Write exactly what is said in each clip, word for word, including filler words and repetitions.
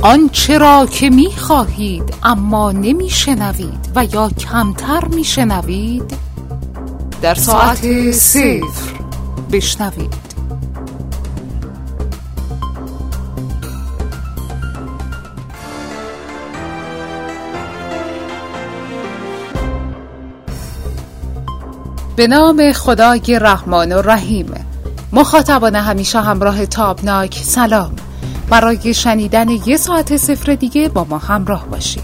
آنچه را که می خواهید اما نمی شنوید و یا کمتر می شنوید در ساعت صفر بشنوید. به نام خدای رحمان و رحیم. مخاطبان همیشه همراه تابناک سلام. برای شنیدن یه ساعت صفر دیگه با ما همراه باشید.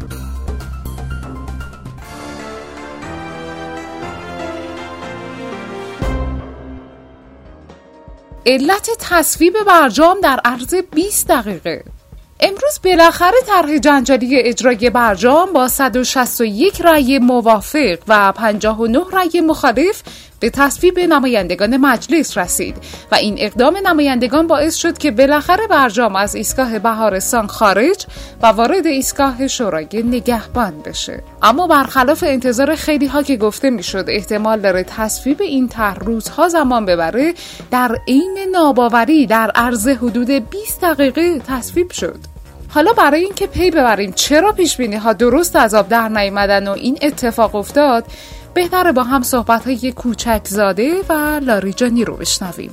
علت تصویب برجام در عرض بیست دقیقه. امروز بالاخره طرح جنجالی اجرای برجام با صد و شصت و یک رأی موافق و پنجاه و نه رأی مخالف به تصویب نمایندگان مجلس رسید و این اقدام نمایندگان باعث شد که بالاخره برجام از ایستگاه بهارستان خارج و وارد ایستگاه شورای نگهبان بشه. اما برخلاف انتظار خیلی ها که گفته میشد احتمال داره تصویب این طرح روزها زمان ببره، در عین ناباوری در عرض حدود بیست دقیقه تصویب شد. حالا برای اینکه پی ببریم چرا پیشبینی ها درست از آب در نیامدن و این اتفاق افتاد، بهتره با هم صحبت‌های کوچکزاده و لاریجانی رو بشنویم.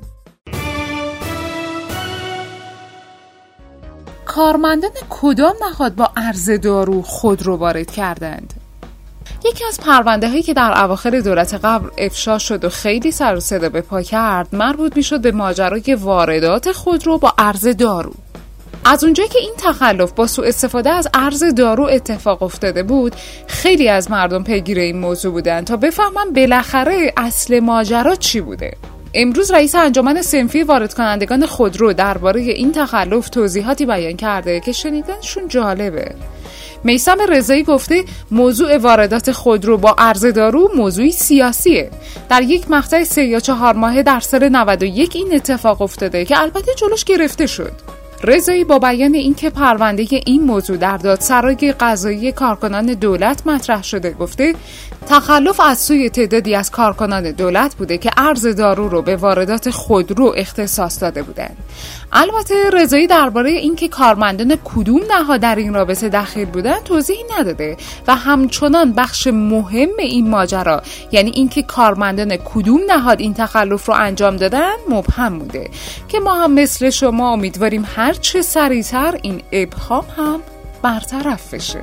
کارمندان کدام نهاد با عرض دارو خودرو وارد کردند؟ یکی از پرونده‌هایی که در اواخر دولت قبل افشا شد و خیلی سر و صدا به پا کرد مربوط می‌شد به ماجرای واردات خودرو با عرض دارو. از اونجایی که این تخلف با سوء استفاده از عرض دارو اتفاق افتاده بود، خیلی از مردم پیگیر این موضوع بودن تا بفهمن بالاخره اصل ماجرا چی بوده. امروز رئیس انجمن صنفی وارد کنندگان خودرو درباره این تخلف توضیحاتی بیان کرده که شنیدنشون جالبه. میثم رضایی گفته موضوع واردات خودرو با عرض دارو موضوعی سیاسیه. در یک مقطع سه یا چهار ماهه در سال نود و یک این اتفاق افتاده که البته جلوش گرفته شد. رضایی با بیان اینکه پرونده این موضوع در دادسرای قضایی کارکنان دولت مطرح شده گفته تخلف از سوی تعدادی از کارکنان دولت بوده که عرض دارو رو به واردات خودرو اختصاص داده بودند. البته رضایی درباره اینکه کارمندان کدوم نهاد در این رابطه دخیل بودن توضیحی نداده و همچنان بخش مهم این ماجرا، یعنی اینکه کارمندان کدوم نهاد این تخلف رو انجام دادن، مبهم بوده که ما هم مثل شما امیدواریم هر چه سریعتر این ابهام هم برطرف بشه.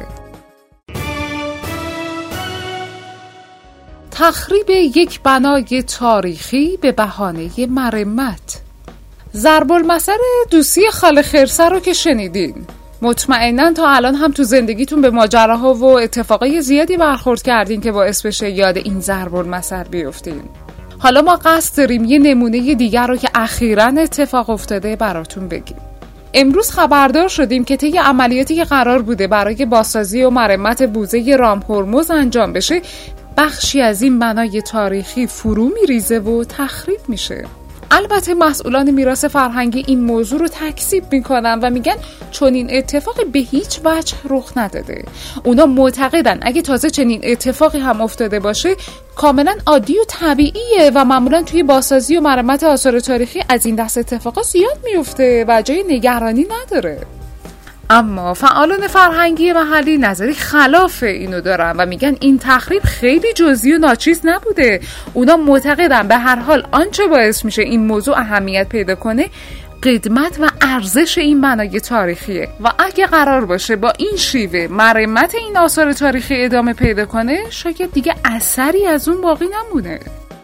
تخریب یک بنای تاریخی به بهانه مرمت. ضرب المثل دوستی خاله خرسه رو که شنیدین، مطمئناً تا الان هم تو زندگیتون به ماجراها و اتفاقای زیادی برخورد کردین که باعث بشه یاد این ضرب المثل بیفتین. حالا ما قصد داریم یه نمونه دیگر رو که اخیراً اتفاق افتاده براتون بگیم. امروز خبردار شدیم که طی عملیاتی که قرار بوده برای بازسازی و مرمت بوزه رام هرمز انجام بشه، بخشی از این بنای تاریخی فرو میریزه و تخریب میشه. البته مسئولان میراث فرهنگی این موضوع رو تکذیب میکنن و میگن چون این اتفاقی به هیچ وجه رخ نداده. اونا معتقدن اگه تازه چنین اتفاقی هم افتاده باشه کاملا عادی و طبیعیه و معمولا توی بازسازی و مرمت آثار تاریخی از این دست اتفاقا زیاد میفته و جای نگرانی نداره. اما فعالان فرهنگی محلی نظری خلاف اینو دارن و میگن این تخریب خیلی جزئی و ناچیز نبوده. اونا معتقدن به هر حال آنچه باعث میشه این موضوع اهمیت پیدا کنه قدمت و ارزش این بنای تاریخیه و اگه قرار باشه با این شیوه مرمت این آثار تاریخی ادامه پیدا کنه شاید دیگه اثری از اون باقی نمونه.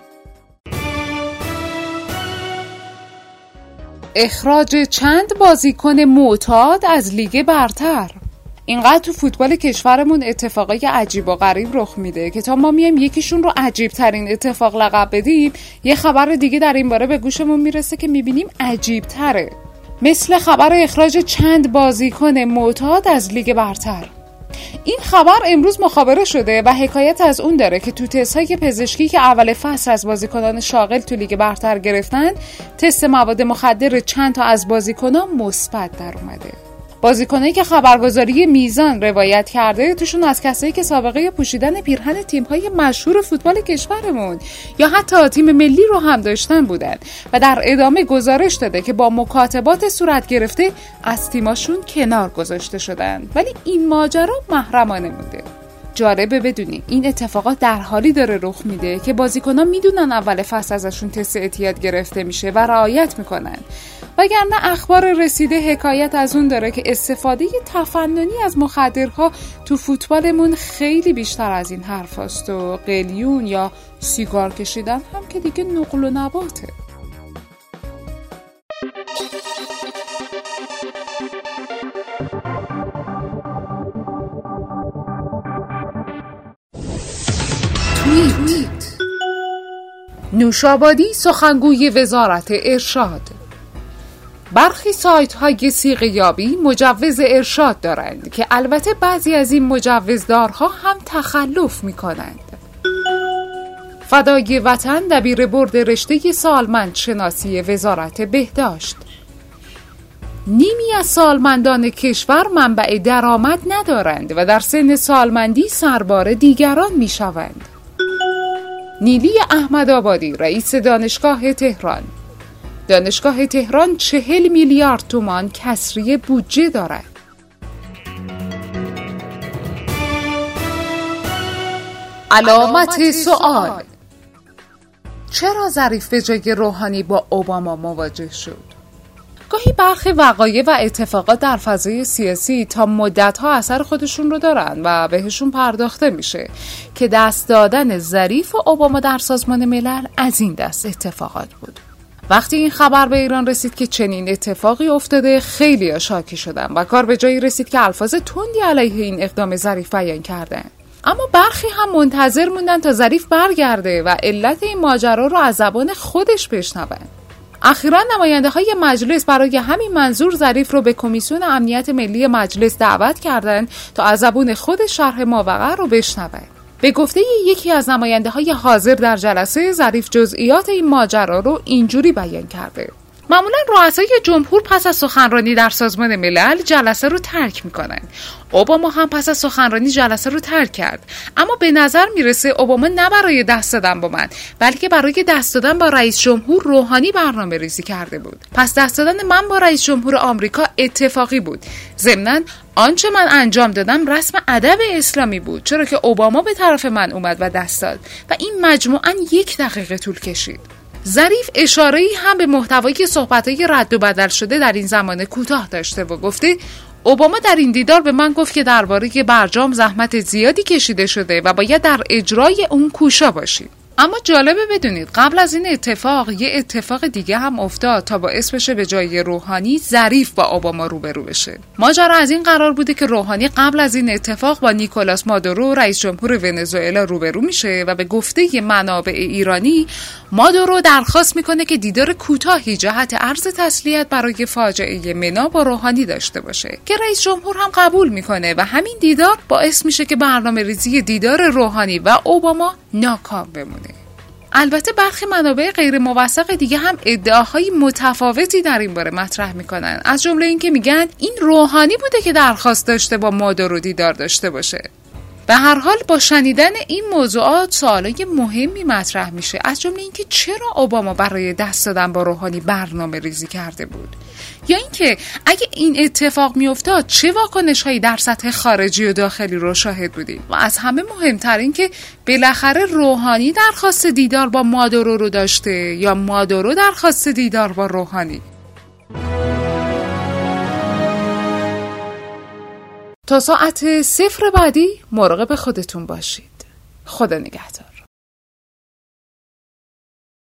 اخراج چند بازیکن معتاد از لیگ برتر. اینقدر تو فوتبال کشورمون اتفاقای عجیب و غریب رخ میده که تا ما میایم یکیشون رو عجیب ترین اتفاق لقب بدیم، یه خبر دیگه در این باره به گوشمون میرسه که میبینیم عجیب تره. مثل خبر اخراج چند بازیکن معتاد از لیگ برتر. این خبر امروز مخابره شده و حکایت از اون داره که تو تست‌های پزشکی که اول فصل از بازیکنان شاغل تو لیگ برتر گرفتن، تست مواد مخدر چند تا از بازیکنان مثبت در اومده. بازیکنایی که خبرگزاری میزان روایت کرده توشون از کسایی که سابقه پوشیدن پیرهن تیم‌های مشهور فوتبال کشورمون یا حتی تیم ملی رو هم داشتن بودن و در ادامه گزارش داده که با مکاتبات صورت گرفته از تیماشون کنار گذاشته شدن، ولی این ماجرا محرمانه مونده. جالبه بدونی این اتفاقات در حالی داره رخ میده که بازیکن‌ها میدونن اول فصل ازشون تست اعتیاد گرفته میشه و رعایت میکنن، وگرنه اخبار رسیده حکایت از اون داره که استفاده تفننی از مخدرها تو فوتبالمون خیلی بیشتر از این حرف هست و قلیون یا سیگار کشیدن هم که دیگه نقل و نباته. توییت: نوشابادی سخنگوی وزارت ارشاد. برخی سایت های صیغه یابی مجوز ارشاد دارند که البته بعضی از این مجوزدارها هم تخلف می کنند. فدای وطن دبیر برد رشته سالمند شناسی وزارت بهداشت. نیمی از سالمندان کشور منبع درآمد ندارند و در سن سالمندی سربار دیگران می شوند. نیلی احمدآبادی رئیس دانشگاه تهران: دانشگاه تهران چهل میلیارد تومان کسری بودجه دارد. علامت سوال: چرا ظریف به جای روحانی با اوباما مواجه شد؟ گاهی برخی وقایع و اتفاقات در فضای سیاسی تا مدت‌ها اثر خودشون رو دارن و بهشون پرداخته میشه که دست دادن ظریف و اوباما در سازمان ملل از این دست اتفاقات بود. وقتی این خبر به ایران رسید که چنین اتفاقی افتاده، خیلی‌ها شاکی شدن و کار به جایی رسید که الفاظ تندی علیه این اقدام ظریف بیان کردن. اما برخی هم منتظر موندن تا ظریف برگرده و علت این ماجرا رو از زبان خودش بشنون. اخیراً نماینده های مجلس برای همین منظور ظریف رو به کمیسیون امنیت ملی مجلس دعوت کردند تا از زبون خود شرح ماوقع رو بشنوند. به گفته یکی از نماینده های حاضر در جلسه، ظریف جزئیات این ماجرا رو اینجوری بیان کرده: معمولا رؤسای جمهور پس از سخنرانی در سازمان ملل جلسه رو ترک میکنن. اوباما هم پس از سخنرانی جلسه رو ترک کرد، اما به نظر میرسه اوباما نه برای دست دادن با من بلکه برای دست دادن با رئیس جمهور روحانی برنامه ریزی کرده بود. پس دست دادن من با رئیس جمهور آمریکا اتفاقی بود. ضمناً آنچه من انجام دادم رسم ادب اسلامی بود، چرا که اوباما به طرف من اومد و دست داد و این مجموعاً یک دقیقه طول کشید. ظریف اشاره‌ای هم به محتوای صحبت‌های رد و بدل شده در این زمان کوتاه داشته و گفته اوباما در این دیدار به من گفت که درباره برجام زحمت زیادی کشیده شده و باید در اجرای اون کوشا باشیم. اما جالبه بدونید قبل از این اتفاق یه اتفاق دیگه هم افتاد تا باعث بشه به جای روحانی ظریف با اوباما روبرو بشه. ماجرا از این قرار بوده که روحانی قبل از این اتفاق با نیکولاس مادورو رئیس جمهور ونزوئلا روبرو میشه و به گفته منابع ایرانی مادورو درخواست میکنه که دیدار کوتاهی جهت عرض تسلیت برای فاجعه منا با روحانی داشته باشه که رئیس جمهور هم قبول میکنه و همین دیدار باعث میشه که برنامه‌ریزی دیدار روحانی و اوباما ناکام بمونه. البته برخی منابع غیر موثق دیگه هم ادعاهای متفاوتی در این باره مطرح میکنن، از جمله این که میگن این روحانی بوده که درخواست داشته با مادورو دیدار داشته باشه. به هر حال با شنیدن این موضوعات سوالای مهمی مطرح میشه، از جمله اینکه چرا اوباما برای دست دادن با روحانی برنامه ریزی کرده بود، یا اینکه اگه این اتفاق میافتاد چه واکنش‌هایی در سطح خارجی و داخلی رو شاهد بودیم، و از همه مهمتر این که بالاخره روحانی درخواست دیدار با مادورو رو داشته یا مادورو درخواست دیدار با روحانی. تا ساعت صفر بعدی مراقب خودتون باشید. خدا نگهدار.